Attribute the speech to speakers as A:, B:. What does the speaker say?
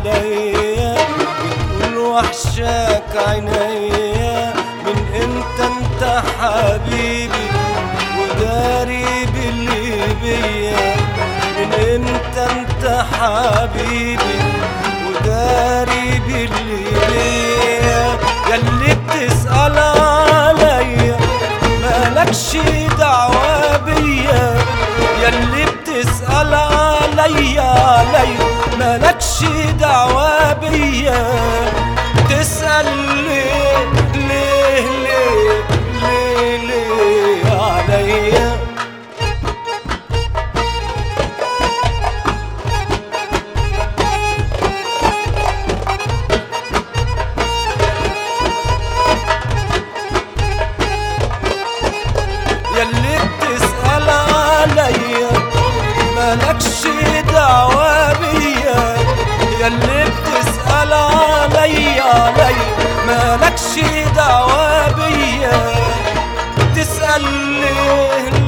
A: عليا، بتقول وحشاك عينيا، من امتى انت حبيبي وداري باللي بيا، من امتى انت حبيبي وداري باللي بيا، ياللي بتسأل عليا مالكش دعوة بيا، ياللي بتسأل عليا مالكش دعوة بيا، تسأل ليه ليه ليه ليه ليه عليا. ياللي بتسأل عليا مالكش دعوة بيا، ياللي بتسأل عليا مالكش دعوة بيا، تسأل ليه